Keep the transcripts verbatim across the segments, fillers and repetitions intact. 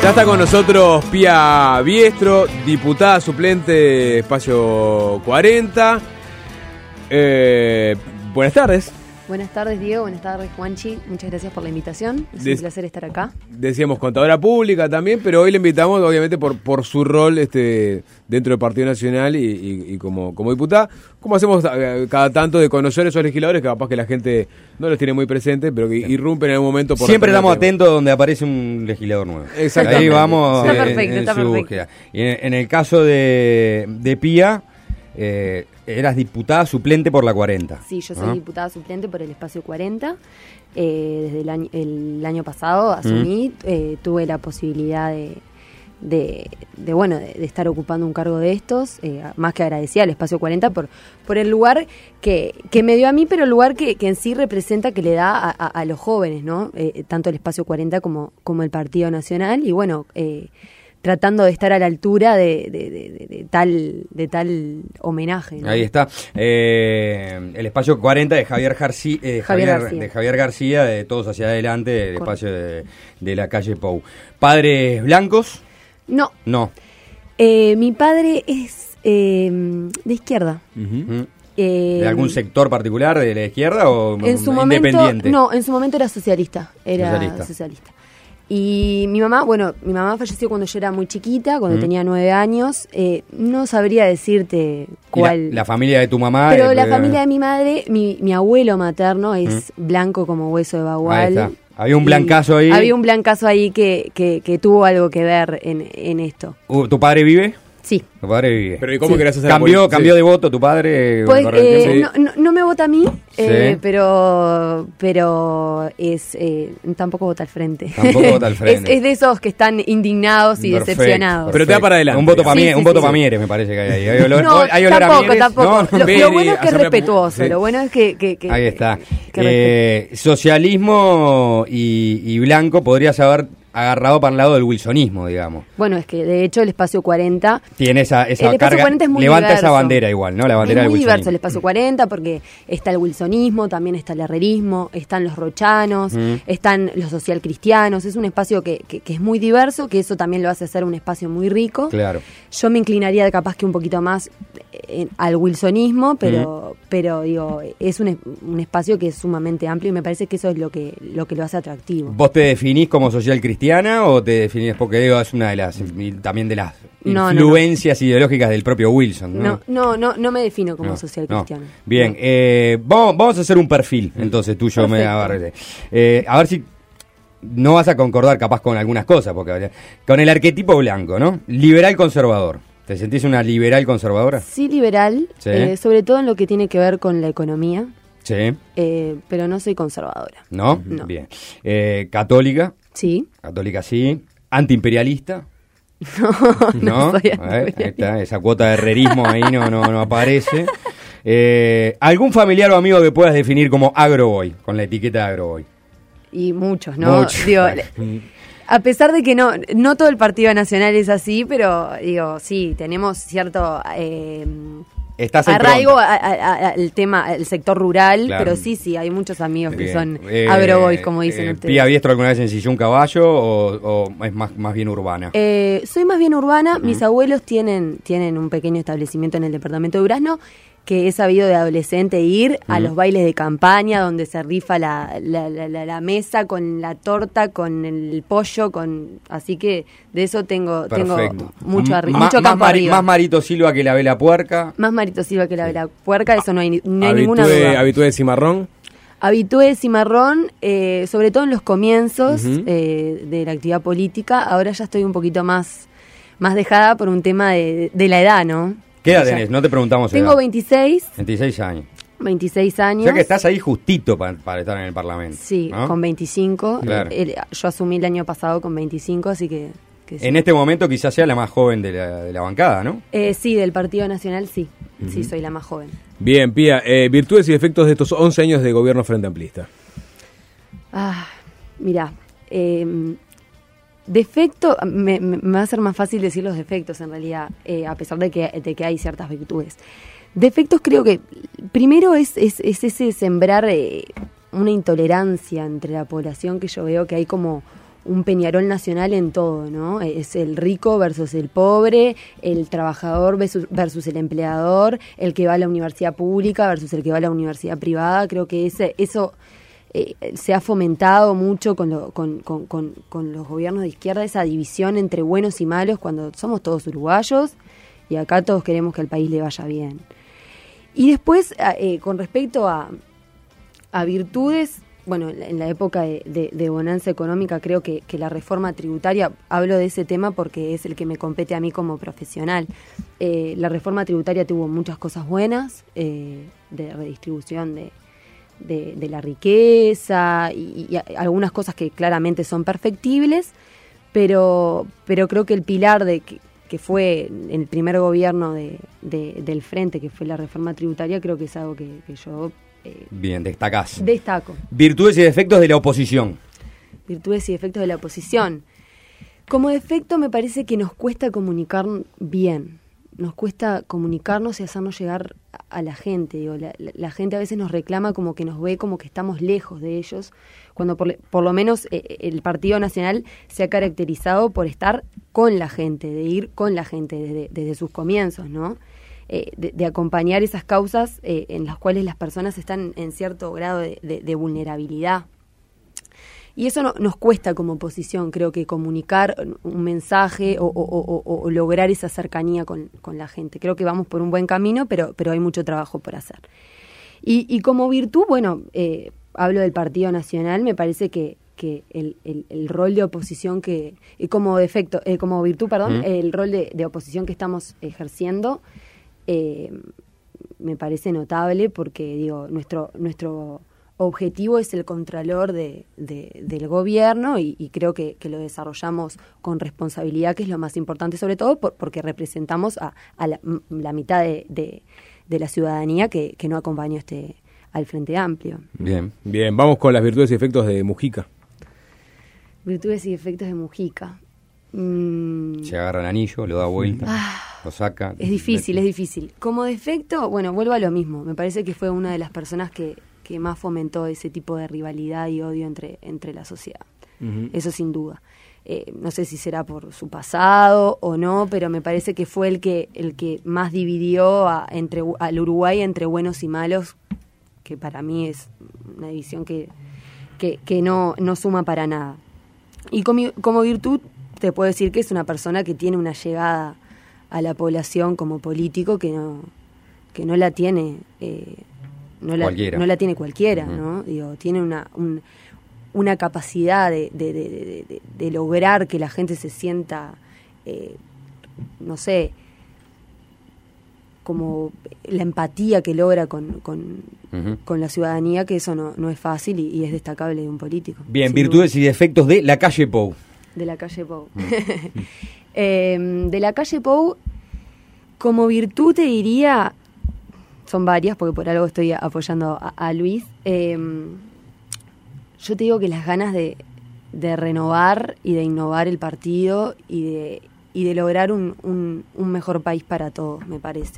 Ya está con nosotros Pía Biestro, diputada suplente Espacio cuarenta. Eh, buenas tardes. Buenas tardes, Diego. Buenas tardes, Juanchi. Muchas gracias por la invitación. Es Des- un placer estar acá. Decíamos contadora pública también, pero hoy le invitamos obviamente por por su rol este dentro del Partido Nacional y, y, y como, como diputada. Como hacemos eh, cada tanto de conocer esos legisladores que capaz que la gente no los tiene muy presentes, pero que irrumpen en algún momento por Siempre la estamos tarde. atentos donde aparece un legislador nuevo. Exactamente. Ahí vamos. Está eh, perfecto, en está su perfecto. búsqueda. Y en, en el caso de, de Pía, eh, eras diputada suplente por la cuarenta. Sí, yo soy ¿Ah? diputada suplente por el Espacio cuarenta. Eh, desde el año, el año pasado asumí, Mm. eh, tuve la posibilidad de, de, de bueno, de, de estar ocupando un cargo de estos, eh, más que agradecida al Espacio cuarenta por, por el lugar que, que me dio a mí, pero el lugar que, que en sí representa, que le da a, a, a los jóvenes, ¿no? Eh, tanto el Espacio cuarenta como, como el Partido Nacional, y bueno, eh, tratando de estar a la altura de, de, de, de, de tal de tal homenaje, ¿no? Ahí está. Eh, el espacio cuarenta de Javier, García, eh, Javier Javier, García. de Javier García, de Todos hacia adelante, del Correcto. espacio de, de la calle Pou. ¿Padres blancos? No, No. eh, mi padre es eh, de izquierda. Ujú. ¿Mm? Eh, ¿De algún sector particular de la izquierda o en su momento, independiente? no, en su momento era socialista, era Socialista. socialista. Y mi mamá, bueno, mi mamá falleció cuando yo era muy chiquita, cuando Mm. tenía nueve años. Eh, no sabría decirte ¿Y la, cuál. la familia de tu mamá? Pero eh, la eh, familia de mi madre, mi, mi abuelo materno es blanco como hueso de bagual. Ahí está. Había un Y blancazo ahí. Había un blancazo ahí que, que, que tuvo algo que ver en, en esto. Uh, ¿Tu padre vive? Sí. Tu padre vive. Pero ¿y cómo Sí. querés hacer ¿Cambió, política? cambió Sí. de voto tu padre? Pues, con el eh, tiempo? no, no, no me vota a mí, eh, Sí. pero pero es eh, tampoco vota al frente. Tampoco vota al frente. es, es de esos que están indignados y Perfecto, decepcionados. Pero te da para adelante. Un voto para Sí, mí, sí, un voto sí, para sí. Mieres, me parece que hay ahí. Hay olor, No, hay olor a tampoco, Mieres. tampoco. No, Lo, Peri, lo bueno es que es asamblea- respetuoso, sí. lo bueno es que... que- que- Ahí está. que Eh, socialismo y, y blanco podrías haber agarrado para el lado del wilsonismo, digamos. Bueno, es que de hecho el Espacio cuarenta... Tiene esa, esa El espacio carga. cuarenta es muy Levanta diverso. esa bandera igual, ¿no? La bandera Es del muy wilsonismo. diverso el Espacio cuarenta porque está el wilsonismo, también está el herrerismo, están los rochanos, Mm. están los socialcristianos. Es un espacio que, que, que es muy diverso, que eso también lo hace ser un espacio muy rico. Claro. Yo me inclinaría capaz que un poquito más eh, al wilsonismo, pero pero digo, es un, es- un espacio que es sumamente amplio y me parece que eso es lo que lo que lo hace atractivo. ¿Vos te definís como social cristiana o te definís, porque digo, es una de las, y también de las No, no, influencias ideológicas del propio Wilson, ¿no? No, no, no, no me defino como No, social no. cristiano. Bien, No. eh, vamos, vamos a hacer un perfil, entonces, tuyo, me Perfecto. agarré. Eh, a ver si no vas a concordar capaz con algunas cosas, porque con el arquetipo blanco, ¿no? Liberal conservador. ¿Te sentís una liberal conservadora? Sí, liberal, Sí. eh, sobre todo en lo que tiene que ver con la economía, Sí. eh, pero no soy conservadora. ¿No? No. Bien. Eh, católica, Sí, católica sí. Antiimperialista. no, ¿No? soy A ver, ahí antiimperialista. está, esa cuota de herrerismo ahí no, no, no aparece. Eh, ¿Algún familiar o amigo que puedas definir como agroboy, con la etiqueta de agroboy? Y muchos, ¿no? Muchos. Digo, a pesar de que no no todo el Partido Nacional es así, pero digo, sí, tenemos cierto eh, Estás en arraigo pronta. a- a- a- al tema, al sector rural, Claro. pero sí, sí, hay muchos amigos que Bien. son Eh, agroboys, como dicen eh, ustedes. ¿Pía Biestro alguna vez ensilló un caballo o, o es más, más bien urbana? Eh, soy más bien urbana. Mis abuelos tienen, tienen un pequeño establecimiento en el departamento de Durazno, que he sabido de adolescente ir a los bailes de campaña donde se rifa la, la, la, la- la mesa con la torta, con el pollo, con así que de eso tengo tengo Perfecto. mucho, arri- Ma- mucho más, campo Mari- arriba. más Marito Silva que la vela puerca. Más Marito Silva que la vela puerca, eso no hay, ni- no hay ninguna Habitué, duda. habitué de cimarrón. Habitué cimarrón, eh, sobre todo en los comienzos Ujú. eh, de la actividad política. Ahora ya estoy un poquito más, más dejada por un tema de, de la edad, ¿no? ¿Qué edad Ya. tenés? No te preguntamos Tengo edad. veintiséis, veintiséis años. veintiséis años. O sea que estás ahí justito pa- para estar en el Parlamento. Sí, ¿no? con veinticinco. Claro. Eh, yo asumí el año pasado con veinticinco, así que... que sí. En este momento quizás sea la más joven de la, de la bancada, ¿no? Eh, sí, del Partido Nacional sí. Sí, soy la más joven. Bien, Pía, eh, virtudes y defectos de estos once años de gobierno Frente Amplista. Ah, mira, eh, defecto, me, me- me va a ser más fácil decir los defectos en realidad, eh, a pesar de que, de que hay ciertas virtudes. Defectos creo que primero es, es, es ese sembrar eh, una intolerancia entre la población que yo veo que hay como un Peñarol nacional en todo, ¿no? Es el rico versus el pobre, el trabajador versus, versus el empleador, el que va a la universidad pública versus el que va a la universidad privada. Creo que ese eso eh, se ha fomentado mucho con, lo, con, con, con, con los gobiernos de izquierda, esa división entre buenos y malos, cuando somos todos uruguayos y acá todos queremos que al país le vaya bien. Y después, eh, con respecto a, a virtudes, bueno, en la época de, de, de bonanza económica creo que, que la reforma tributaria, hablo de ese tema porque es el que me compete a mí como profesional. Eh, la reforma tributaria tuvo muchas cosas buenas, eh, de redistribución de, de, de la riqueza y, y algunas cosas que claramente son perfectibles, pero, pero creo que el pilar de que, que fue el primer gobierno de, de, del Frente, que fue la reforma tributaria, creo que es algo que, que yo... Eh, Bien, destacás. Destaco. Virtudes y defectos de la oposición. Virtudes y defectos de la oposición. Como defecto me parece que nos cuesta comunicar bien. Nos cuesta comunicarnos y hacernos llegar a la gente. Digo, la, la, la gente a veces nos reclama como que nos ve como que estamos lejos de ellos, cuando por, por lo menos eh, el Partido Nacional se ha caracterizado por estar con la gente, de ir con la gente desde, desde sus comienzos, ¿no? Eh, de, de acompañar esas causas eh, en las cuales las personas están en cierto grado de, de, de vulnerabilidad. Y eso no, nos cuesta como oposición, creo que comunicar un mensaje o, o, o, o lograr esa cercanía con, con la gente. Creo que vamos por un buen camino, pero, pero hay mucho trabajo por hacer. Y, y como virtud, bueno, eh, hablo del Partido Nacional, me parece que, que el, el, el rol de oposición que, y como defecto, eh, como virtud, perdón, ¿Mm? el rol de, de oposición que estamos ejerciendo, Eh, me parece notable porque digo nuestro nuestro objetivo es el contralor de, de, del gobierno y, y creo que, que lo desarrollamos con responsabilidad, que es lo más importante, sobre todo por, porque representamos a, a la, la mitad de, de, de la ciudadanía que, que no acompañó este al Frente Amplio. Bien, bien, vamos con las virtudes y efectos de Mujica. Virtudes y efectos de Mujica. Mm. Se agarra el anillo, lo da vuelta. Ah. Lo saca. Es difícil, es difícil. Como defecto, bueno, vuelvo a lo mismo. Me parece que fue una de las personas que, que más fomentó ese tipo de rivalidad y odio entre, entre la sociedad. Uh-huh. Eso sin duda. Eh, no sé si será por su pasado o no, pero me parece que fue el que el que más dividió a, entre, al Uruguay entre buenos y malos, que para mí es una división que, que, que no, no suma para nada. Y como, como virtud, te puedo decir que es una persona que tiene una llegada a la población como político que no que no la tiene eh, no la cualquiera. no la tiene cualquiera, uh-huh. ¿no? Digo, tiene una un, una capacidad de, de, de, de, de, de lograr que la gente se sienta eh, no sé, como la empatía que logra con con, uh-huh. con la ciudadanía, que eso no, no es fácil y, y es destacable de un político. Bien, virtudes duda. Y defectos de la calle Pou. De la calle Pou. Uh-huh. Eh, de la calle Pou, como virtud te diría, son varias, porque por algo estoy apoyando a, a Luis, eh, yo te digo que las ganas de, de renovar y de innovar el partido y de, y de lograr un, un, un mejor país para todos, me parece.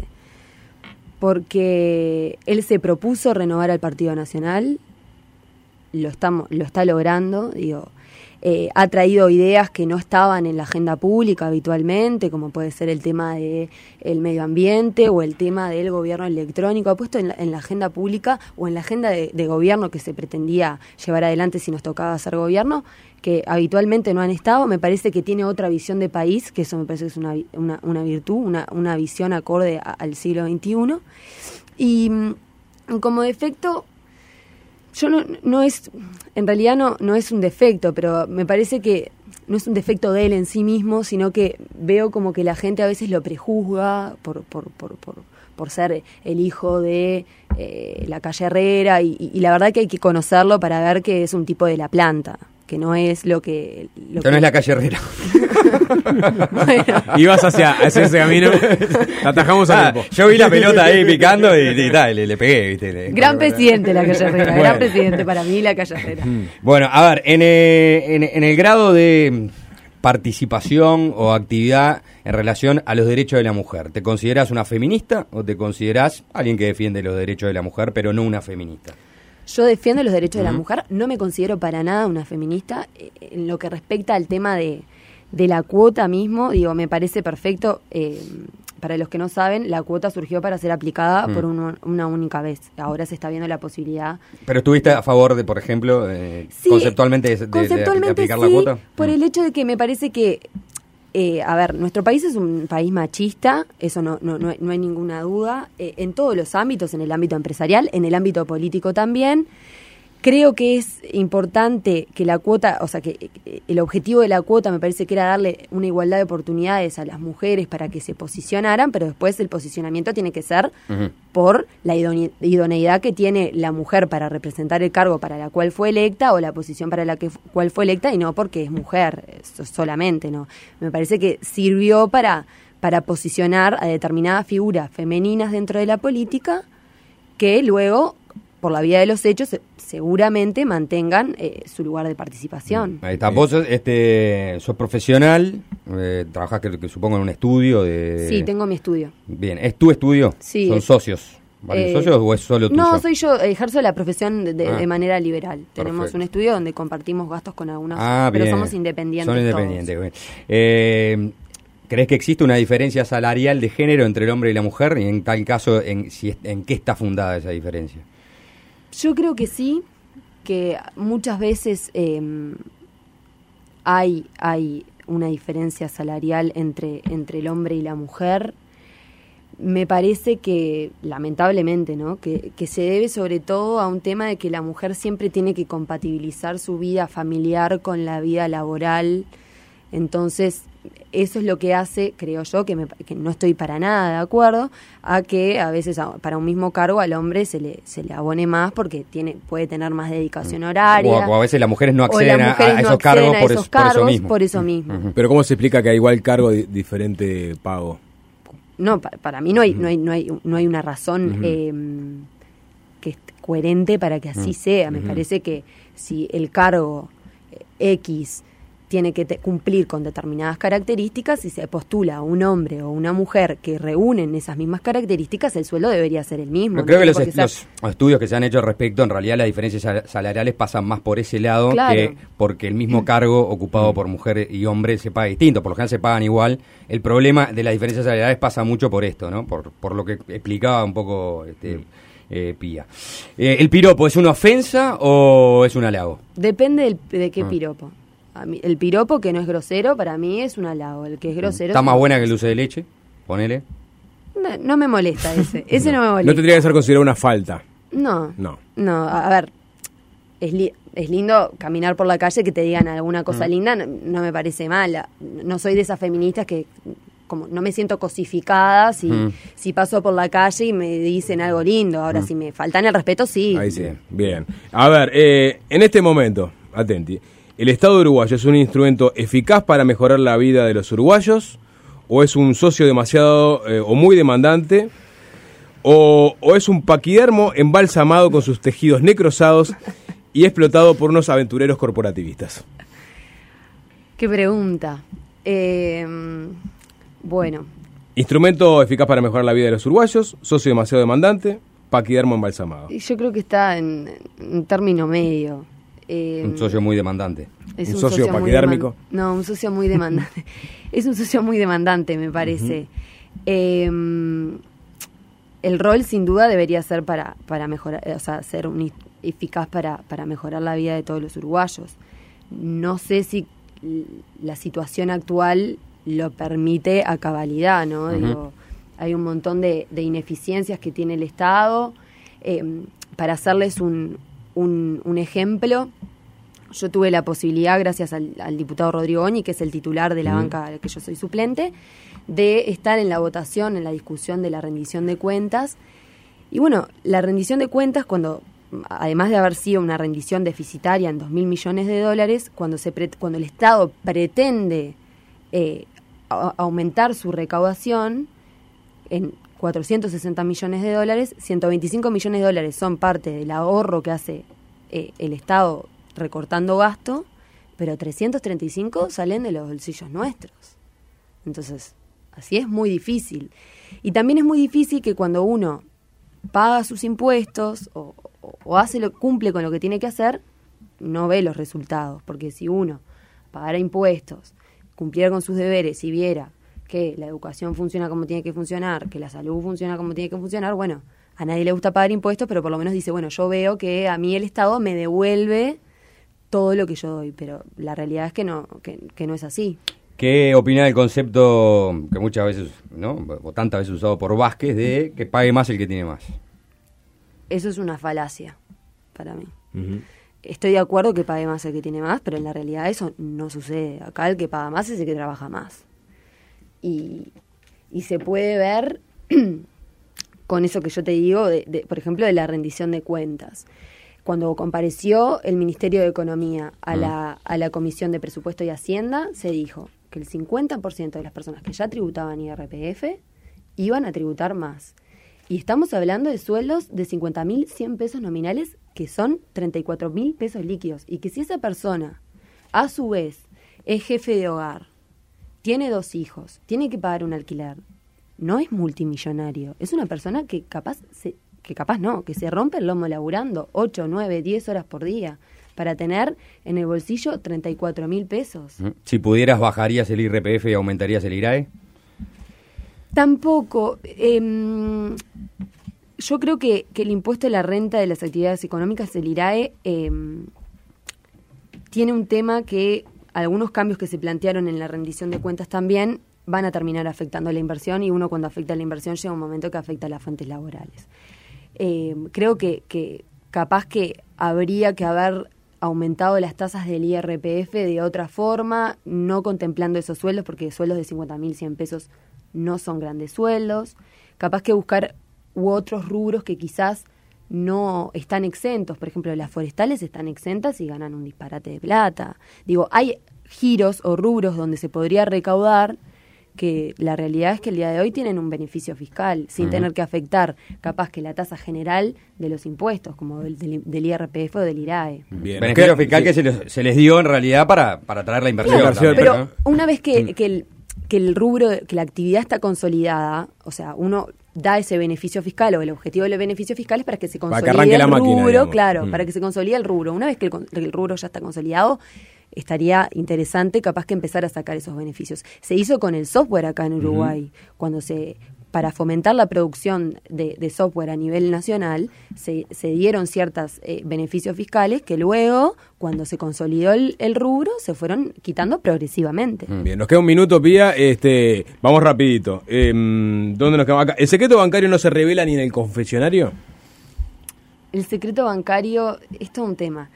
Porque él se propuso renovar al Partido Nacional, lo, estamos, lo está logrando, digo... Eh, ha traído ideas que no estaban en la agenda pública habitualmente, como puede ser el tema del medio ambiente o el tema del gobierno electrónico. Ha puesto en la, en la agenda pública o en la agenda de, de gobierno que se pretendía llevar adelante si nos tocaba hacer gobierno, que habitualmente no han estado. Me parece que tiene otra visión de país, que eso me parece que es una, una, una virtud, una, una visión acorde a, al siglo veintiuno. Y como defecto... Yo no, no es, en realidad no, no es un defecto, pero me parece que no es un defecto de él en sí mismo, sino que veo como que la gente a veces lo prejuzga por, por, por, por, por ser el hijo de eh, la calle Herrera y, y la verdad que hay que conocerlo para ver que es un tipo de la planta, que no es lo que... Lo que, que no es la calle Herrera. Bueno. Ibas hacia, hacia ese camino, te atajamos a ah, tiempo. Yo vi la pelota ahí picando y, y, y tal, le, le pegué, ¿viste? Le, gran presidente la calle Herrera, bueno. Gran presidente para mí la calle Herrera. Bueno, a ver, en, eh, en, en el grado de participación o actividad en relación a los derechos de la mujer, ¿te considerás una feminista o te considerás alguien que defiende los derechos de la mujer pero no una feminista? Yo defiendo los derechos uh-huh. de la mujer, no me considero para nada una feminista. En lo que respecta al tema de, de la cuota mismo, digo, me parece perfecto. Eh, para los que no saben, la cuota surgió para ser aplicada uh-huh. por un, una única vez. Ahora se está viendo la posibilidad. ¿Pero estuviste a favor de, por ejemplo, eh, sí, conceptualmente, de, conceptualmente de, de aplicar sí, la cuota? Por uh-huh. el hecho de que me parece que Eh, a ver, nuestro país es un país machista, eso no, no, no, hay, no hay ninguna duda, eh, en todos los ámbitos, en el ámbito empresarial, en el ámbito político también. Creo que es importante que la cuota, o sea, que eh, el objetivo de la cuota me parece que era darle una igualdad de oportunidades a las mujeres para que se posicionaran, pero después el posicionamiento tiene que ser uh-huh. por la idone- idoneidad que tiene la mujer para representar el cargo para la cual fue electa o la posición para la que f- cual fue electa, y no porque es mujer eso solamente, ¿no? Me parece que sirvió para, para posicionar a determinadas figuras femeninas dentro de la política que luego, por la vía de los hechos, seguramente mantengan eh, su lugar de participación. Ahí está. Vos este, sos profesional, eh, trabajás que, que supongo en un estudio de... Sí, tengo mi estudio. Bien, ¿es tu estudio? Sí. ¿Son socios? ¿Varios eh, socios o es solo tuyo? No, soy yo, ejerzo la profesión de, de, ah, de manera liberal. Tenemos perfecto. un estudio donde compartimos gastos con algunos, ah, pero bien. somos independientes. Son independientes. Bien. Eh, ¿Crees que existe una diferencia salarial de género entre el hombre y la mujer? Y en tal caso, ¿en, si, en qué está fundada esa diferencia? Yo creo que sí, que muchas veces eh, hay, hay una diferencia salarial entre, entre el hombre y la mujer. Me parece que, lamentablemente, ¿no? Que, que se debe sobre todo a un tema de que la mujer siempre tiene que compatibilizar su vida familiar con la vida laboral. Entonces, eso es lo que hace, creo yo, que, me, que no estoy para nada de acuerdo, a que a veces a, para un mismo cargo al hombre se le se le abone más porque tiene puede tener más dedicación horaria. O a, o a veces las mujeres no acceden, las mujeres a, a esos no cargos, a por, esos es, cargos por eso mismo. Por eso mismo. Uh-huh. Pero ¿cómo se explica que a igual cargo di- diferente pago? No, para, para mí no hay, uh-huh. no hay no hay no hay una razón uh-huh. eh, que es coherente para que así uh-huh. sea. Me uh-huh. parece que si el cargo eh, X tiene que te, cumplir con determinadas características, si se postula a un hombre o una mujer que reúnen esas mismas características, el sueldo debería ser el mismo. No, no creo que los, est- los estudios que se han hecho al respecto, en realidad las diferencias sal- salariales pasan más por ese lado, claro. que porque el mismo cargo ocupado por mujer y hombre se paga distinto, por lo general se pagan igual. El problema de las diferencias salariales pasa mucho por esto, ¿no? Por, por lo que explicaba un poco este, eh, Pía. Eh, ¿El piropo es una ofensa o es un halago? Depende del, de qué Ah. piropo. A mí, el piropo que no es grosero, para mí es un halago. El que es grosero... ¿Está es más un... buena que el dulce de leche? Ponele. No, no me molesta ese. Ese no, no me molesta. No tendría que ser considerado una falta. No. No. No, a, a ver, es, li- es lindo caminar por la calle que te digan alguna cosa mm. linda, no, no me parece mala. No soy de esas feministas que como no me siento cosificada si, mm. si paso por la calle y me dicen algo lindo. Ahora, mm. si me faltan el respeto, sí. Ahí sí, bien. A ver, eh, en este momento, atenti, ¿el Estado uruguayo es un instrumento eficaz para mejorar la vida de los uruguayos? ¿O es un socio demasiado eh, o muy demandante? O, ¿O es un paquidermo embalsamado con sus tejidos necrosados y explotado por unos aventureros corporativistas? Qué pregunta. Eh, bueno. Instrumento eficaz para mejorar la vida de los uruguayos, socio demasiado demandante, paquidermo embalsamado. Yo creo que está en, en término medio. Eh, un socio muy demandante. Es un, un socio, socio paquidérmico. Deman- no, un socio muy demandante. Es un socio muy demandante, me parece. Uh-huh. Eh, el rol, sin duda, debería ser para, para mejorar, o sea, ser un, eficaz para, para mejorar la vida de todos los uruguayos. No sé si la situación actual lo permite a cabalidad, ¿no? Uh-huh. Digo, hay un montón de, de ineficiencias que tiene el Estado. Eh, para hacerles un, un, un ejemplo, yo tuve la posibilidad, gracias al, al diputado Rodrigo Oñi, que es el titular de la uh-huh. banca de que yo soy suplente, de estar en la votación, en la discusión de la rendición de cuentas. Y bueno, la rendición de cuentas, cuando además de haber sido una rendición deficitaria en dos mil millones de dólares, cuando, se pre- cuando el Estado pretende eh, a- aumentar su recaudación en cuatrocientos sesenta millones de dólares, ciento veinticinco millones de dólares son parte del ahorro que hace eh, el Estado recortando gasto, pero trescientos treinta y cinco salen de los bolsillos nuestros. Entonces, así es muy difícil. Y también es muy difícil que cuando uno paga sus impuestos o, o, o hace lo, cumple con lo que tiene que hacer, no ve los resultados. Porque si uno pagara impuestos, cumpliera con sus deberes y viera que la educación funciona como tiene que funcionar, que la salud funciona como tiene que funcionar, bueno, a nadie le gusta pagar impuestos, pero por lo menos dice, bueno, yo veo que a mí el Estado me devuelve todo lo que yo doy, pero la realidad es que no, que, que no es así. ¿Qué opina del concepto que muchas veces, ¿no? o tantas veces usado por Vázquez, de que pague más el que tiene más? Eso es una falacia para mí. Uh-huh. Estoy de acuerdo que pague más el que tiene más, pero en la realidad eso no sucede. Acá el que paga más es el que trabaja más. Y, y se puede ver con eso que yo te digo, de, de, por ejemplo, de la rendición de cuentas. Cuando compareció el Ministerio de Economía a, uh-huh. la, a la Comisión de Presupuesto y Hacienda, se dijo que el cincuenta por ciento de las personas que ya tributaban I R P F iban a tributar más. Y estamos hablando de sueldos de cincuenta mil cien pesos nominales, que son treinta y cuatro mil pesos líquidos. Y que si esa persona, a su vez, es jefe de hogar, tiene dos hijos, tiene que pagar un alquiler, no es multimillonario. Es una persona que capaz, se, que capaz no, que se rompe el lomo laburando ocho, nueve, diez horas por día para tener en el bolsillo treinta y cuatro mil pesos. Si pudieras, ¿bajarías el I R P F y aumentarías el I R A E? Tampoco. Eh, yo creo que, que el impuesto a la renta de las actividades económicas, el I R A E, eh, tiene un tema que algunos cambios que se plantearon en la rendición de cuentas también van a terminar afectando la inversión, y uno cuando afecta la inversión llega un momento que afecta a las fuentes laborales. Eh, creo que, que capaz que habría que haber aumentado las tasas del I R P F de otra forma, no contemplando esos sueldos, porque sueldos de cincuenta mil cien pesos no son grandes sueldos. Capaz que buscar u otros rubros que quizás no están exentos. Por ejemplo, las forestales están exentas y ganan un disparate de plata. Digo, hay giros o rubros donde se podría recaudar, que la realidad es que el día de hoy tienen un beneficio fiscal, sin uh-huh. tener que afectar capaz que la tasa general de los impuestos, como del, del, del I R P F o del I R A E. Bien. Beneficio ¿Qué? fiscal sí. que se les, se les dio en realidad para, para traer la inversión. Claro, también, pero ¿no? una vez que, que, el, que el rubro, que la actividad está consolidada, o sea, uno da ese beneficio fiscal, o el objetivo del beneficio fiscal es para que se consolide para que el la rubro, máquina, claro, mm. para que se consolide el rubro. Una vez que el, el rubro ya está consolidado, estaría interesante capaz que empezar a sacar esos beneficios. Se hizo con el software acá en Uruguay, uh-huh. cuando se, para fomentar la producción de, de software a nivel nacional, se, se dieron ciertos eh, beneficios fiscales que luego, cuando se consolidó el, el rubro, se fueron quitando progresivamente. Bien, nos queda un minuto, Pía, este, vamos rapidito. Eh, ¿Dónde nos quedamos acá? ¿El secreto bancario no se revela ni en el confesionario? El secreto bancario es todo un tema.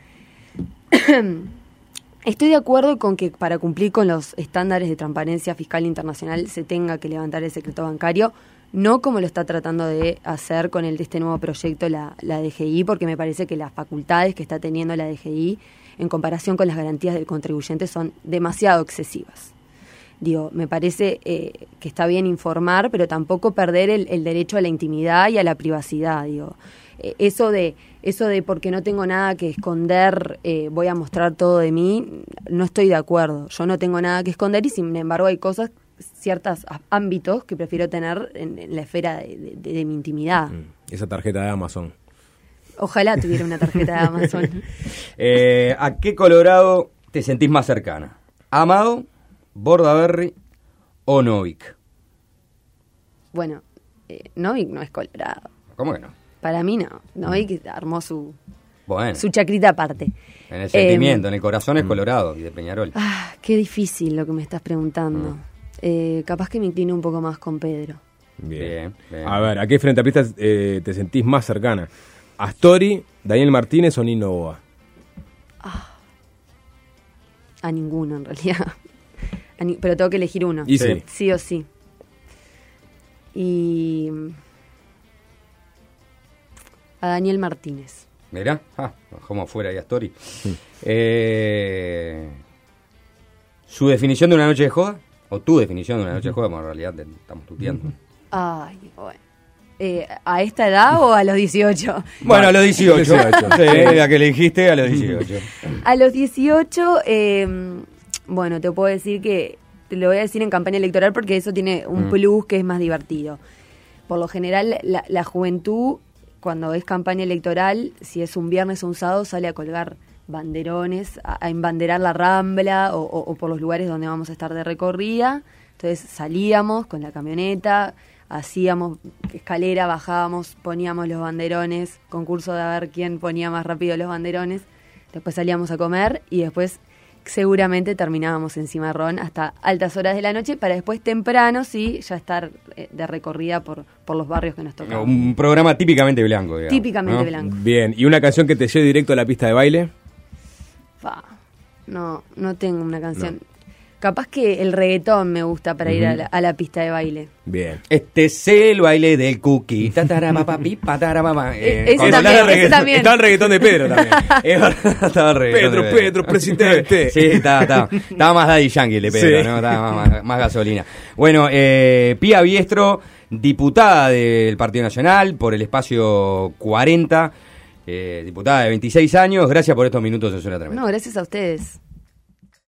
Estoy de acuerdo con que para cumplir con los estándares de transparencia fiscal internacional se tenga que levantar el secreto bancario, no como lo está tratando de hacer con el de este nuevo proyecto la, la D G I, porque me parece que las facultades que está teniendo la D G I en comparación con las garantías del contribuyente son demasiado excesivas. Digo, me parece eh, que está bien informar, pero tampoco perder el, el derecho a la intimidad y a la privacidad. Digo, eh, eso de eso de porque no tengo nada que esconder, eh, voy a mostrar todo de mí, no estoy de acuerdo. Yo no tengo nada que esconder y sin embargo hay cosas, ciertos ámbitos que prefiero tener en, en la esfera de, de, de mi intimidad. Mm, esa tarjeta de Amazon. Ojalá tuviera una tarjeta de Amazon. eh, ¿A qué Colorado te sentís más cercana? ¿Amado, Bordaberry o Novik? Bueno, eh, Novik no es Colorado. ¿Cómo que no? Para mí no. Novik armó su, bueno. su chacrita aparte. En el sentimiento, eh, en el corazón es Colorado y de Peñarol. Ah, qué difícil lo que me estás preguntando. Mm. Eh, capaz que me inclino un poco más con Pedro. Bien. bien, bien. A ver, ¿a qué frentapistas eh, te sentís más cercana? ¿Astori, Daniel Martínez o Nino Boa? Ah, a ninguno, en realidad. A ni- pero tengo que elegir uno. ¿Y sí? Sí o sí. Y... a Daniel Martínez. Mirá, ah, como fuera ahí Astori. Sí. Eh, ¿Su definición de una noche de joda? ¿O tu definición de una noche de joda? Bueno, en realidad te estamos tuteando. Ay, bueno. Eh, ¿A esta edad o a los dieciocho? Bueno, a los dieciocho. dieciocho. Sí, la que le dijiste a los dieciocho. A los dieciocho, eh, bueno, te puedo decir que, te lo voy a decir en campaña electoral porque eso tiene un mm. plus que es más divertido. Por lo general, la, la juventud cuando es campaña electoral, si es un viernes o un sábado, sale a colgar banderones, a, a embanderar la Rambla o, o, o por los lugares donde vamos a estar de recorrida. Entonces salíamos con la camioneta, hacíamos escalera, bajábamos, poníamos los banderones, concurso de a ver quién ponía más rápido los banderones, después salíamos a comer y después seguramente terminábamos en Cimarrón hasta altas horas de la noche para después temprano, sí, ya estar de recorrida por, por los barrios que nos tocaban. Un programa típicamente blanco, digamos, Típicamente ¿no? blanco. Bien, ¿y una canción que te lleve directo a la pista de baile? Fa, no, no tengo una canción. No. Capaz que el reggaetón me gusta para uh-huh. ir a la, a la pista de baile. Bien. Este es el baile del cookie. Eh, ese también, ese también. Estaba el reggaetón de Pedro también. Estaba el reggaetón Pedro, de Pedro, presidente. Sí, estaba, estaba, estaba más Daddy Yankee el de Pedro, sí. ¿no? Estaba más, más, más gasolina. Bueno, eh, Pía Biestro, diputada del Partido Nacional por el espacio cuarenta, eh, diputada de veintiséis años. Gracias por estos minutos en Zona Tremenda. No, gracias a ustedes.